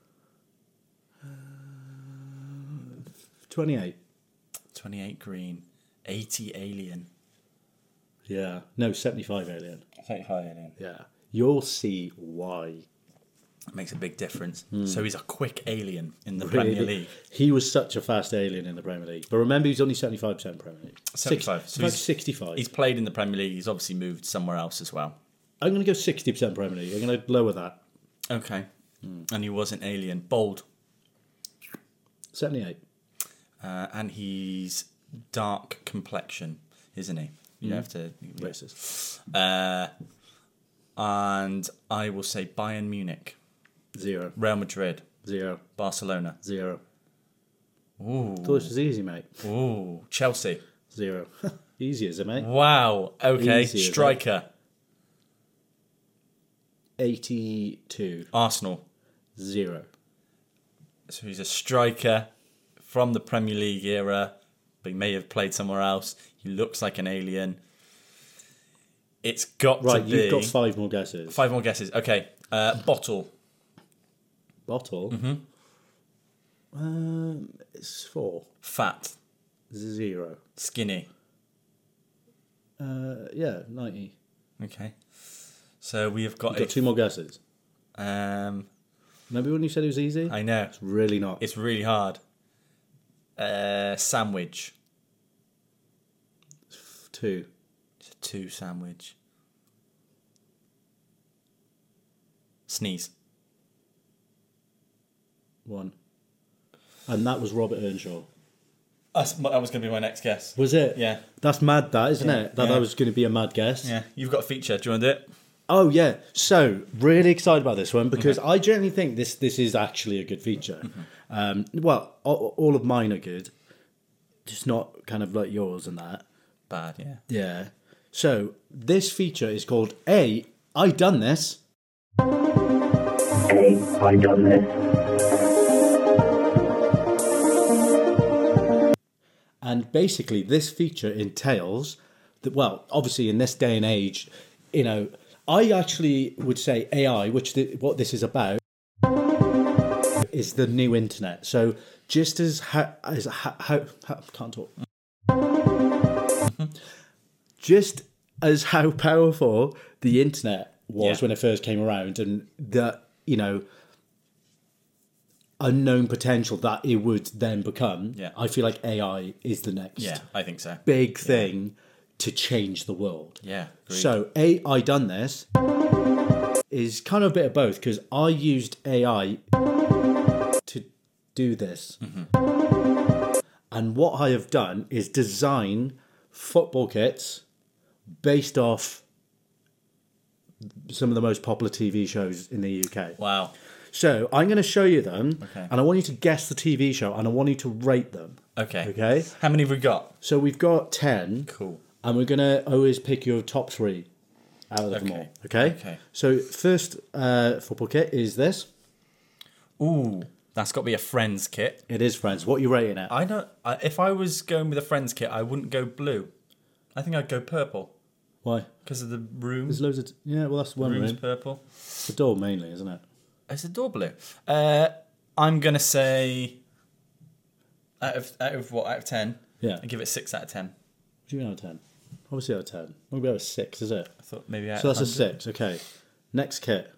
Uh, twenty-eight. twenty-eight green. eighty alien. Yeah. No, seventy-five alien. seventy-five alien. Yeah. You'll see why. It makes a big difference. So he's a quick alien in the Really? Premier League. He was such a fast alien in the Premier League. But remember, he's only seventy-five percent Premier League. seventy-five. Six, So about he's- sixty-five. He's played in the Premier League. He's obviously moved somewhere else as well. I'm going to go sixty percent Premier League. I'm going to lower that. Okay. And he was an alien. Bold. seventy-eight. Uh, and he's dark complexion, isn't he? You have to... Racist. Uh, and I will say Bayern Munich. Zero. Real Madrid. Zero. Barcelona. Zero. Ooh. Thought this was easy, mate. Ooh. Chelsea. Zero. Easy, is it, mate? Wow. Okay. Easy, is it? Striker. eighty-two. Arsenal. Zero. So he's a striker from the Premier League era, but he may have played somewhere else. He looks like an alien. It's got Right, to be... you've got five more guesses. Five more guesses. Okay. Uh, bottle. Bottle? Mm-hmm. Um, it's four. Fat. Zero. Skinny. Uh, yeah, ninety. Okay. So we have got... You've got a- two more guesses. Um, Remember when you said it was easy? I know. It's really not. It's really hard. Uh, sandwich. Two. It's a two sandwich. Sneeze. One. And that was Robert Earnshaw. That's, that was going to be my next guess. Was it? Yeah. That's mad, that, isn't Yeah, it? That, yeah. that was going to be a mad guess. Yeah. You've got a feature. Do you want to do it? Oh, yeah. So, really excited about this one because I generally think this this is actually a good feature. Um, well, all, all of mine are good. Just not kind of like yours and that. Bad, yeah. Yeah. So, this feature is called A, I Done This. Hey, I done this. And basically, this feature entails that, well, obviously in this day and age, you know, I actually would say A I, which the, what this is about, is the new internet. So just as how, as how, how, how can't talk. Just as how powerful the internet was Yeah. when it first came around, and the, you know, unknown potential that it would then become, Yeah. I feel like A I is the next Yeah, I think so. big thing to change the world. Yeah. agreed. So A I Done This is kind of a bit of both because I used A I to do this. Mm-hmm. And what I have done is design football kits based off some of the most popular T V shows in the U K. Wow. So I'm going to show you them, Okay. and I want you to guess the T V show, and I want you to rate them. Okay. Okay? How many have we got? So we've got ten. Cool. And we're going to always pick your top three out of them Okay. all. Okay? Okay. So first uh, football kit is this. Ooh, that's got to be a Friends kit. It is Friends. What are you rating it? I don't. I, if I was going with a Friends kit, I wouldn't go blue. I think I'd go purple Why? because of the room. There's loads of... T- yeah, well, that's one Room's room. purple. The door mainly, isn't it? It's a door blue. Uh, I'm gonna say out of out of what out of ten. Yeah. I give it a six out of ten. What do you mean out of ten? Obviously out of ten. We'll go with six, is it? I thought maybe out. So that's a of one hundred. six. Okay. Next kit.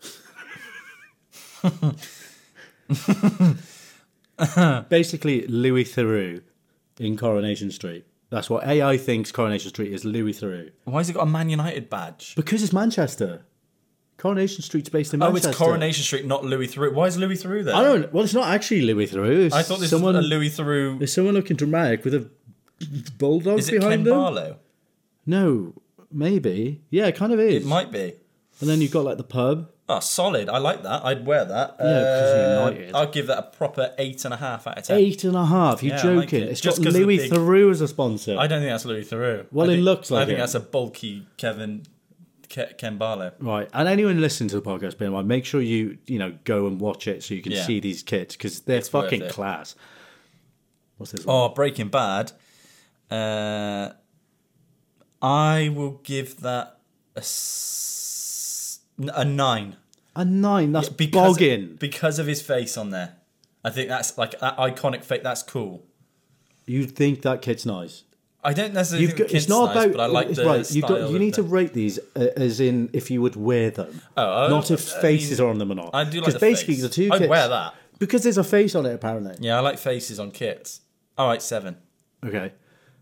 Basically, Louis Theroux in Coronation Street. That's what A I thinks Coronation Street is, Louis Theroux. Why has it got a Man United badge? Because it's Manchester. Coronation Street's based in Oh, Manchester. it's Coronation Street, not Louis Theroux. Why is Louis Theroux there? I don't. Well, it's not actually Louis Theroux. It's I thought this someone, was a Louis Theroux. There's someone looking dramatic with a bulldog Is it behind Ken them. Barlow? No, maybe. Yeah, it kind of is. It might be. And then you've got like the pub. Oh, solid. I like that. I'd wear that. Yeah, 'cause you're Uh, United. I'll give that a proper eight and a half out of ten. Eight and a half. You're Yeah, I like joking. it. It's Just got 'cause of the Louis big- Theroux as a sponsor. I don't think that's Louis Theroux. Well, I it think- looks like I think him. that's a bulky Kevin Ke- Ken Barlow. Right, and anyone listening to the podcast, being like, make sure you you know go and watch it so you can Yeah. see these kits because they're It's worth fucking it. class. What's this one? Oh, Breaking Bad. Uh, I will give that a, s- a nine. A nine. That's because, bogging. Because of his face on there. I think that's like that iconic face. That's cool. You think that kit's nice? I don't necessarily You've think got, the it's kit's not nice, about. but I like it's the right. style You got. You of need the- to rate these uh, as in if you would wear them, Oh, not I- if I faces mean, are on them or not. I do like because the basically face. the two. I'd kits, wear that. because there's a face on it. Apparently. Yeah, I like faces on kits. All right, seven. Okay.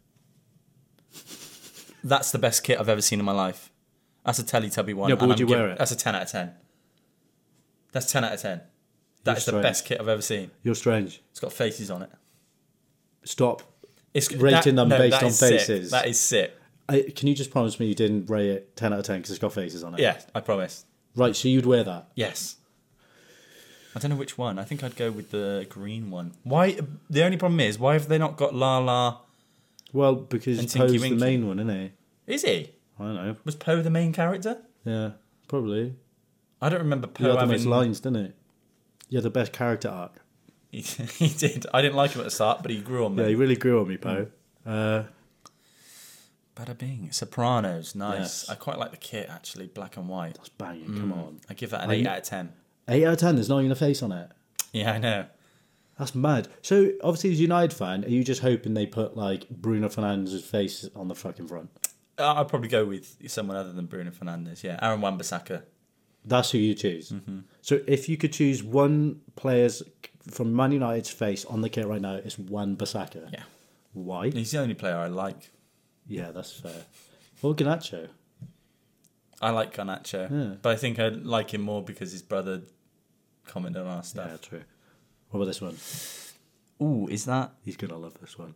That's the best kit I've ever seen in my life. That's a Teletubby one. Yeah, but and would I'm you giv- wear it? That's a ten out of ten. That's ten out of ten. That You're is the strange. best kit I've ever seen. You're strange. It's got faces on it. Stop It's rating them no, based that on is sick. faces. That is sick. I, can you just promise me you didn't rate it ten out of ten because it's got faces on it? Yeah, I promise. Right, so you'd wear that. Yes. I don't know which one. I think I'd go with the green one. Why? The only problem is, why have they not got Lala? Well, because And Poe's Tinky the Winky. main one, isn't he? Is he? I don't know. Was Poe the main character? Yeah, probably. I don't remember He Poe had the having... most lines, didn't he? He had the best character arc. He, he did. I didn't like him at the start, but he grew on me. Yeah, he really grew on me, Poe. Uh, Bada bing. Sopranos, nice. Yes. I quite like the kit actually, black and white. that's banging, come on. I give that an I- eight out of ten. eight out of ten, there's not even a face on it. Yeah, I know. That's mad. So, obviously, as a United fan, are you just hoping they put, like, Bruno Fernandes' face on the fucking front? Uh, I'd probably go with someone other than Bruno Fernandes. Yeah, Aaron Wan-Bissaka. That's who you choose. Mm-hmm. So, if you could choose one player's from Man United's face on the kit right now, it's Wan-Bissaka. Yeah, Why? he's the only player I like. Yeah, that's fair. Or Garnacho. I like Garnacho, Yeah. but I think I like him more because his brother commented on our Yeah, stuff. true. What about this one? Ooh, is that? He's going to love this one.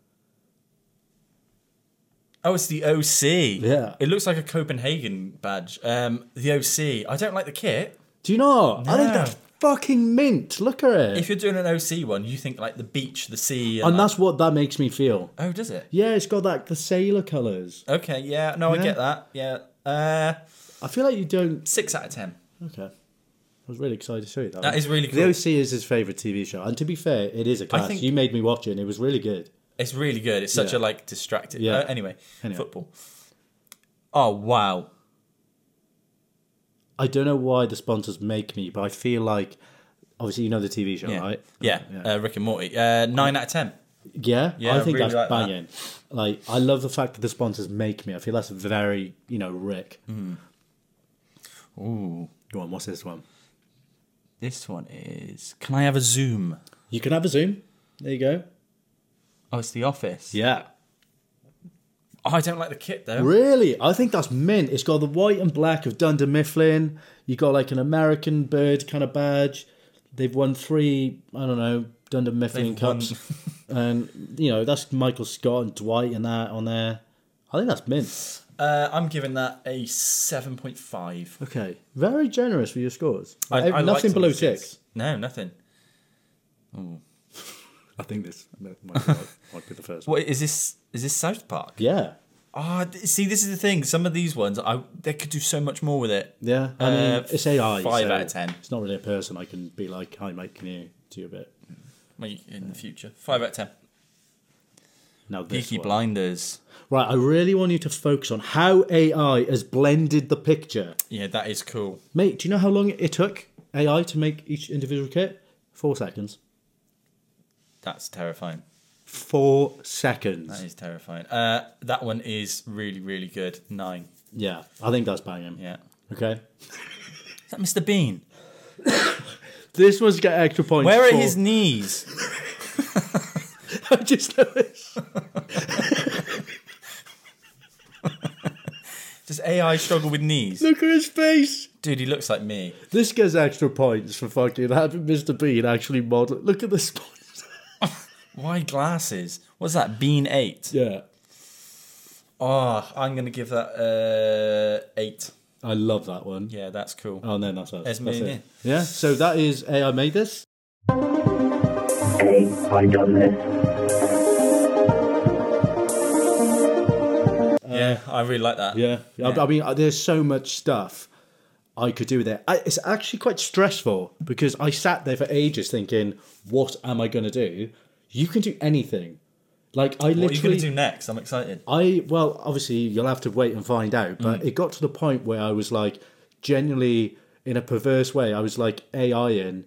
Oh, it's the O C. Yeah. It looks like a Copenhagen badge. Um, the O C. I don't like the kit. Do you not? I think No. that's fucking mint. Look at it. If you're doing an O C one, you think like the beach, the sea, and, and like- that's what that makes me feel. oh, does it? Yeah, it's got like the sailor colours. Okay, yeah, no, I Yeah. get that. Yeah, uh, I feel like you don't. six out of ten. Okay. I was really excited to show you that. That one. is really The cool. O C is his favourite T V show. And to be fair, it is a class. think- You made me watch it and it was really good. It's really good. It's such Yeah. a like distracted. Yeah. Uh, anyway, Anyway. football. Oh wow! I don't know why the sponsors make me, but I feel like. Obviously, you know the T V show, Yeah, right? yeah. Yeah. Uh, Rick and Morty. Uh, nine out of ten. Yeah, Yeah, I think I really that's like that. banging. Like, I love the fact that the sponsors make me. I feel that's very, you know, Rick. Ooh, Go on, what's this one? this one is. Can I have a zoom? You can have a zoom. There you go. Oh, it's The Office. Yeah. Oh, I don't like the kit though. Really? I think that's mint. It's got the white and black of Dunder Mifflin. You got like an American bird kind of badge. They've won three, I don't know, Dunder Mifflin They've won- Cups. And, you know, that's Michael Scott and Dwight and that on there. I think that's mint. Uh, I'm giving that a seven point five. Okay. Very generous for your scores. I- I like Nothing some below of the kits. six. No, nothing. I think this might be, might be the first one. What is this? Is this South Park? Yeah. Ah, th see, this is the thing. Some of these ones, I they could do so much more with it. Yeah. I mean, Uh, it's A I. five so out of ten. It's not really a person. I can be like, hi, mate, can you do a bit? Maybe in the future, five out of ten. Now this Peaky one. Blinders. Right, I really want you to focus on how A I has blended the picture. Yeah, that is cool. Mate, do you know how long it took A I to make each individual kit? Four seconds. That's terrifying. Four seconds. That is terrifying. Uh, that one is really, really good. Nine. Yeah, I think that's banging. Yeah. Okay. Is that Mister Bean? This one's get extra points. Where are for- his knees? I just noticed. Does A I struggle with knees? Look at his face. Dude, he looks like me. This gets extra points for fucking having Mister Bean actually model. Look at the sponsor. Why glasses? What's that? Bean eight. Yeah. Oh, I'm gonna give that uh, eight. I love that one. Yeah, that's cool. Oh, no, that's us. There's That's me it. and Yeah, so that is A I made this. Hey, I done this. Yeah, I really like that. Yeah. I, Yeah. I mean, uh, there's so much stuff I could do with it. I, it's actually quite stressful because I sat there for ages thinking, what am I going to do? You can do anything. Like, I What are you literally... going to do next? I'm excited. I, well, obviously, you'll have to wait and find out, but Mm. it got to the point where I was, like, genuinely, in a perverse way, I was, like, AIing,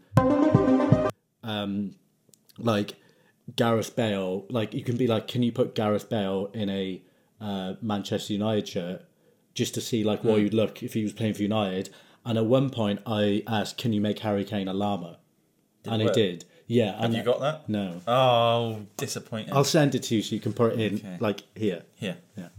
um, like, Gareth Bale. Like, you can be like, can you put Gareth Bale in a uh, Manchester United shirt just to see, like, what Mm. he'd look if he was playing for United? And at one point, I asked, can you make Harry Kane a llama? Did and it he work? did. Yeah. Have and you got that? No. Oh, disappointing. I'll send it to you so you can put it in, Okay. like, here. Here. Yeah.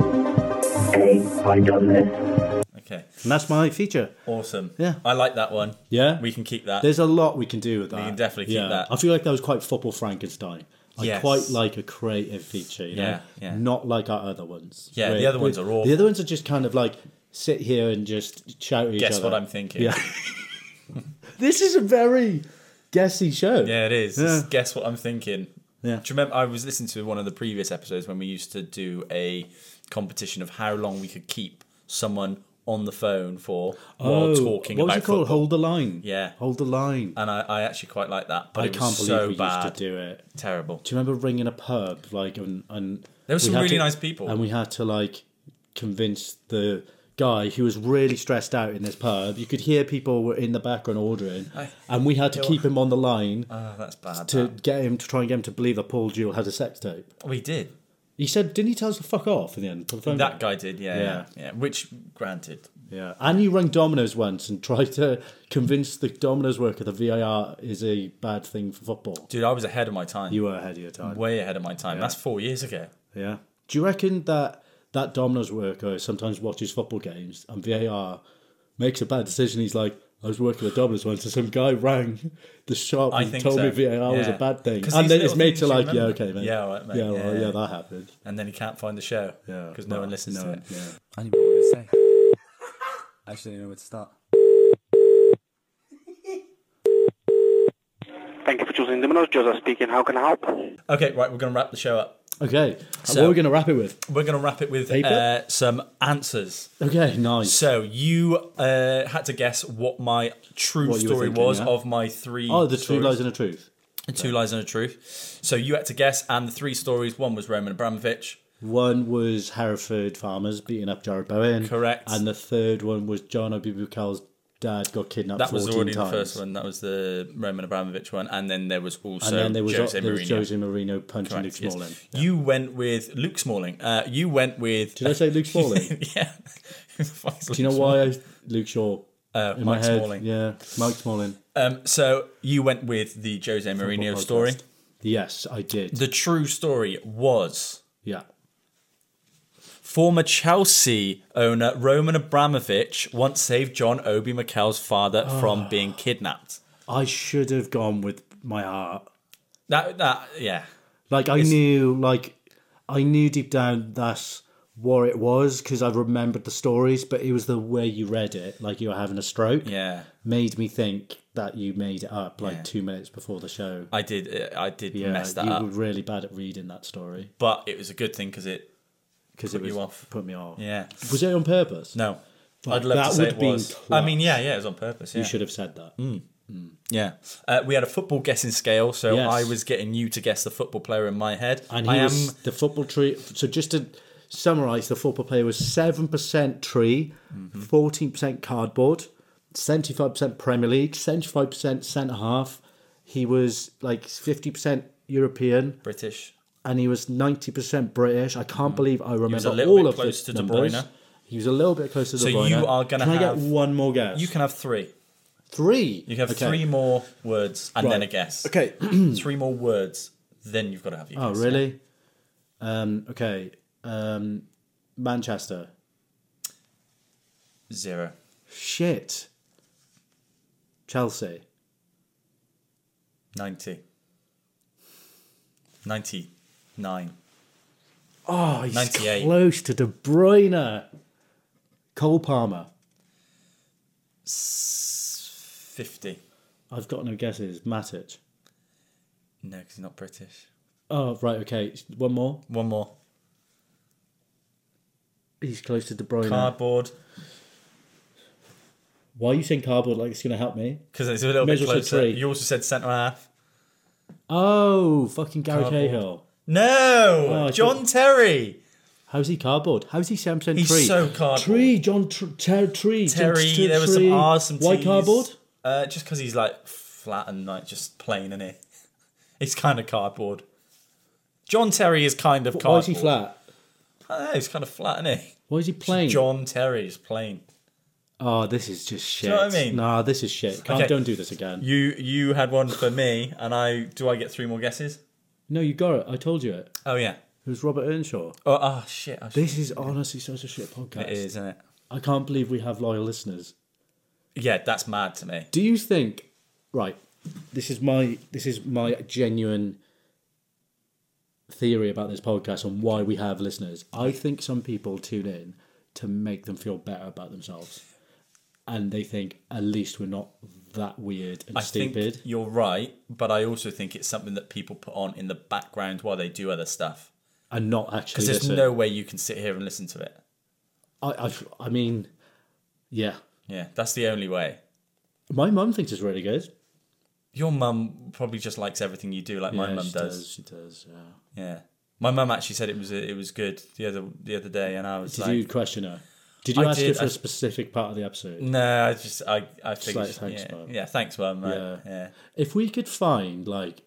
Hey, I done this. Okay. And that's my feature. Awesome. Yeah. I like that one. Yeah? We can keep that. There's a lot we can do with that. We can definitely keep that. I feel like that was quite Football Frankenstein. I Yes. quite like a creative feature, you know? Yeah, yeah. Not like our other ones. Yeah, the Where- other ones are awful. The other ones are just kind of like sit here and just shout at each Guess other. what I'm thinking. Yeah. This is a very guessy show. Yeah, it is. Yeah. It's guess what I'm thinking. Yeah. Do you remember? I was listening to one of the previous episodes when we used to do a competition of how long we could keep someone on the phone for while talking what was about it called? football. Hold the line. Yeah. Hold the line. And I, I actually quite like that. But I it was can't believe so we bad. used to do it. Terrible. Do you remember ringing a pub like and, and There were we some had really to- nice people. and we had to like convince the guy who was really stressed out in this pub. You could hear people were in the background ordering, I- and we had to keep him on the line Oh, that's bad. to that. get him to try and get him to believe that Paul Jewell had a sex tape. We did. He said, "Didn't he tell us to fuck off in the end?" Put the phone That down. guy did, yeah, yeah, Yeah. yeah. Which, granted, Yeah, and you rang Domino's once and tried to convince the Domino's worker that V A R is a bad thing for football. dude, I was ahead of my time. You were ahead of your time. Way ahead of my time. That's four years ago. Yeah. Do you reckon that that Domino's worker sometimes watches football games and V A R makes a bad decision? He's like, I was working at Domino's once and some guy rang the shop I and think told so. me V A R was Yeah. a bad thing. 'Cause And these then his little mates are things you like, yeah, remember. okay, mate. Yeah, all right, mate. Yeah, well, Yeah. yeah, that happened. And then he can't find the show. Yeah. Because no Well, one listens no to one- it. Yeah. I don't know what to say. I just don't know where to start. Thank you for choosing Domino's. Joseph speaking. How can I help? Okay, right, we're going to wrap the show up. Okay. So- what are we going to wrap it with? We're going to wrap it with Paper? uh, some answers. Okay, nice. So you uh, had to guess what my true What you were story thinking, was yeah? of my three. Oh, the two stories. lies and a truth. Two lies and a truth. So you had to guess, and the three stories. One was Roman Abramovich. One was Hereford farmers beating up Jared Bowen. Correct. And the third one was John Obi Mikel's dad got kidnapped That was fourteen already times. the first one. That was the Roman Abramovich one, and then there was also And then there was, Jose there was Mourinho. Jose Mourinho punching Correct, Luke yes. Smalling. You went with Luke Smalling. Uh, you went with. Did I say Luke Smalling? Yeah. Do you know why I Luke Shaw? Uh, in Mike my head? Smalling. Yeah, Mike Smalling. Um, so you went with the Jose Mourinho Podcast. story. Yes, I did. The true story was yeah. former Chelsea owner Roman Abramovich once saved John Obi Mikel's father Oh. from being kidnapped. I should have gone with my heart. That that yeah. Like I It's- knew, like I knew deep down that's what it was because I remembered the stories, but it was the way you read it, like you were having a stroke. Yeah. Made me think that you made it up like Yeah. two minutes before the show. I did. uh, I did Yeah, mess that you up, were really bad at reading that story but it was a good thing because it because put it was, you off. put me off. Yeah. Was it on purpose? No. Fuck, I'd love that to say would it have been was. I clutch. mean, yeah, yeah, it was on purpose. Yeah. You should have said that. Yeah. Uh, we had a football guessing scale, so Yes. I was getting you to guess the football player in my head. And he I was am. the football tree. So just to summarise, the football player was seven percent tree, Mm-hmm. fourteen percent cardboard, seventy-five percent Premier League, seventy-five percent centre half. He was like fifty percent European, British. and he was ninety percent British. I can't believe I remember Mm. a little all bit of close the to De numbers. Bruyne. He was a little bit closer to So De Bruyne. you are gonna Can I get have- one more guess? You can have three. three. You can have Okay. three more words and then Right. a guess. Okay. Three more words, then you've got to have your Oh, guess. really? Um, okay. Um, Manchester. Zero. Shit. Chelsea. Ninety. Ninety-nine. Oh, he's ninety-eight. close to De Bruyne. Cole Palmer. Fifty. I've got no guesses. Matic. No, because he's not British. Oh, right, okay. One more. One more. He's close to De Bruyne. Cardboard. Why are you saying cardboard like it's going to help me? Because it's a little May bit as well say closer. three. You also said centre half. Oh, fucking Gary Cardboard. Cahill. No, Oh, I John thought- Terry. How's he cardboard? How's he seven percent He's tree? so cardboard. Tree, John tr- ter- Tree. John Terry, T- there was Tree. some R's, some Why T's. cardboard? Uh, just because he's like flat and like just plain, isn't he? He's kind of cardboard. John Terry is kind of cardboard. Why is he flat? I don't know, he's kind of flat, isn't he? Why is he plain? John Terry is plain. Oh, this is just shit. Do you know what I mean? Nah, this is shit. Can't, Okay. Don't do this again. You you had one for me, and I do I get three more guesses? No, you got it. I told you it. Oh yeah. It was Robert Earnshaw. Oh, oh shit. I This is honestly such a shit podcast. It is, isn't it? I can't believe we have loyal listeners. Yeah, that's mad to me. Do you think? Right. This is my this is my genuine theory about this podcast and why we have listeners. I think some people tune in to make them feel better about themselves, and they think at least we're not that weird and I stupid. think you're right, but I also think it's something that people put on in the background while they do other stuff. And not actually Because there's listen. no way you can sit here and listen to it. I, I I mean, yeah. Yeah, that's the only way. My mum thinks it's really good. Your mum probably just likes everything you do, like my Yeah, mum she does. does. She does. Yeah. Yeah, my mum actually said it was it was good the other the other day, and I was Did like, you question her? Did you I ask her did, for I- a specific part of the episode? No, I just I I Just figured like, thanks, yeah, Mum. yeah, thanks, mum. right, Yeah. yeah. If we could find, like,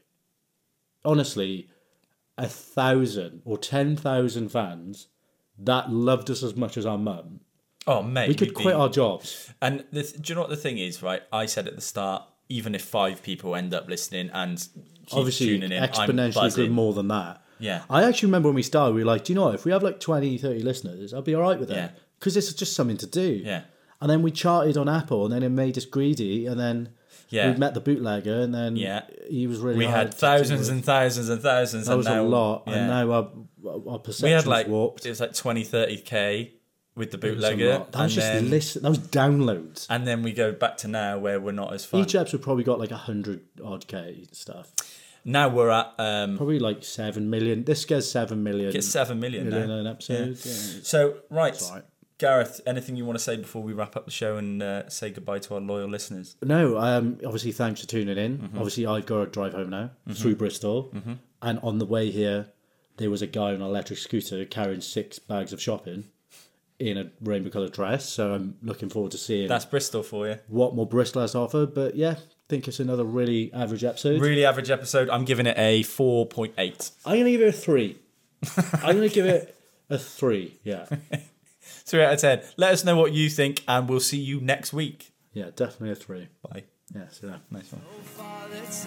honestly, a thousand or ten thousand fans that loved us as much as our mum, Oh mate, we could we'd quit be- our jobs. And the, do you know what the thing is, right? I said at the start, even if five people end up listening and keep Obviously, tuning in, I'm exponentially buzzing. good more than that. Yeah. I actually remember when we started, we were like, do you know what? If we have like twenty, thirty listeners, I'll be all right with Yeah. it. Because it's just something to do. Yeah. And then we charted on Apple, and then it made us greedy, and then Yeah. we met the bootlegger, and then Yeah. he was really We hard had to thousands deal and thousands and thousands. That and was now, a lot, yeah. and now our, our perception we had like warped. it was like twenty, thirty k with the It was a bootlegger. lot. That was and just then, listen. That was downloads. and then we go back to now where we're not as fun. Each episode probably got like a hundred odd k stuff. Now we're at um, Probably like seven million. This gets seven million. get seven million, million now. an episode. Yeah. Yeah. So right, all right. Gareth, anything you want to say before we wrap up the show and uh, say goodbye to our loyal listeners? No, um, obviously thanks for tuning in. Mm-hmm. Obviously I've got to drive home now through Bristol, Mm-hmm. and on the way here, there was a guy on an electric scooter carrying six bags of shopping in a rainbow coloured dress. So I'm looking forward to seeing That's Bristol for you. what more Bristol has to offer. But yeah, think it's another really average episode. Really average episode. I'm giving it a four point eight. I'm going to give it a three. I'm going to give it a three. Yeah. Three out of ten. Let us know what you think, and we'll see you next week. Yeah, definitely a three. Bye. Yeah, so yeah. Nice one. For the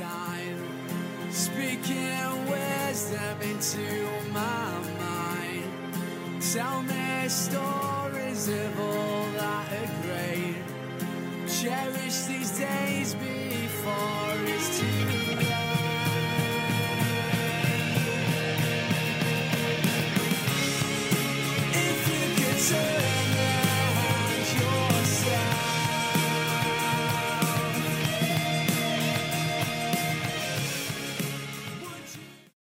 time, speaking wisdom into my mind. Tell me stories of all that are great. Cherish these days before it's too late.